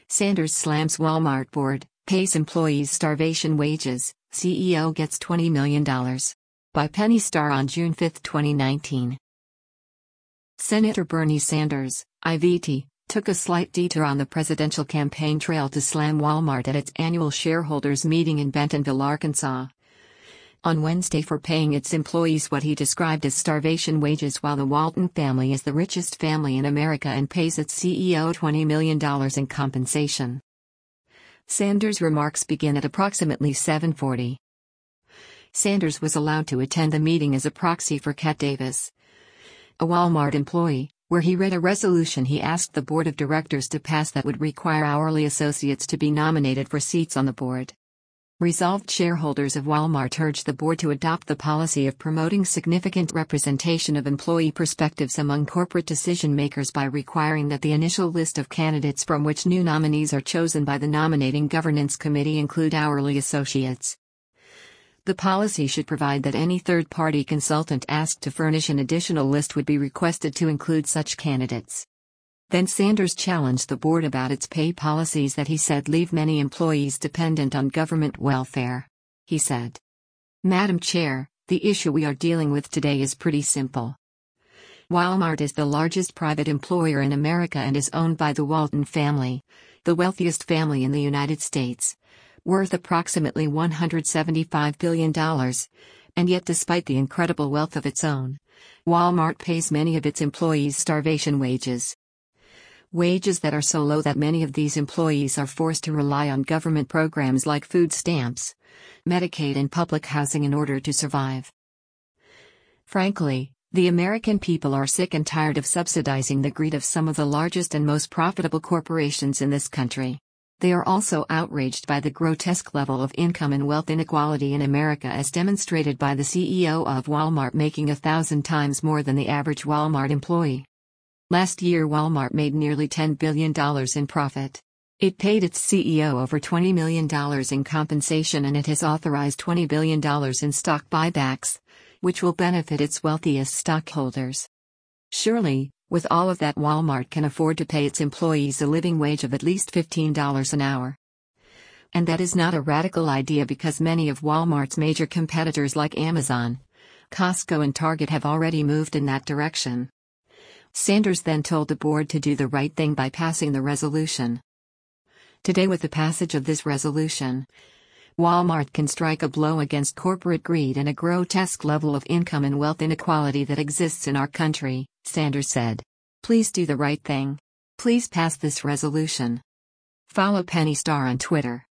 Sanders slams Walmart board, pays employees starvation wages, CEO gets $20 million. By Penny Starr on June 5, 2019. Senator Bernie Sanders, IVT, took a slight detour on the presidential campaign trail to slam Walmart at its annual shareholders meeting in Bentonville, Arkansas, on Wednesday for paying its employees what he described as starvation wages, while the Walton family is the richest family in America and pays its CEO $20 million in compensation. Sanders' remarks begin at approximately 7:40. Sanders was allowed to attend the meeting as a proxy for Ket Davis, a Walmart employee, where he read a resolution he asked the board of directors to pass that would require hourly associates to be nominated for seats on the board. Resolved, shareholders of Walmart urge the board to adopt the policy of promoting significant representation of employee perspectives among corporate decision-makers by requiring that the initial list of candidates from which new nominees are chosen by the nominating governance committee include hourly associates. The policy should provide that any third-party consultant asked to furnish an additional list would be requested to include such candidates. Then Sanders challenged the board about its pay policies that he said leave many employees dependent on government welfare. He said, "Madam Chair, the issue we are dealing with today is pretty simple. Walmart is the largest private employer in America and is owned by the Walton family, the wealthiest family in the United States, worth approximately $175 billion, and yet despite the incredible wealth of its own, Walmart pays many of its employees starvation wages. Wages that are so low that many of these employees are forced to rely on government programs like food stamps, Medicaid and public housing in order to survive. Frankly, the American people are sick and tired of subsidizing the greed of some of the largest and most profitable corporations in this country. They are also outraged by the grotesque level of income and wealth inequality in America, as demonstrated by the CEO of Walmart making 1,000 times more than the average Walmart employee. Last year Walmart made nearly $10 billion in profit. It paid its CEO over $20 million in compensation, and it has authorized $20 billion in stock buybacks, which will benefit its wealthiest stockholders. Surely, with all of that, Walmart can afford to pay its employees a living wage of at least $15 an hour. And that is not a radical idea, because many of Walmart's major competitors like Amazon, Costco and Target have already moved in that direction. Sanders then told the board to do the right thing by passing the resolution. Today, with the passage of this resolution, Walmart can strike a blow against corporate greed and a grotesque level of income and wealth inequality that exists in our country, Sanders said. Please do the right thing. Please pass this resolution. Follow Penny Starr on Twitter.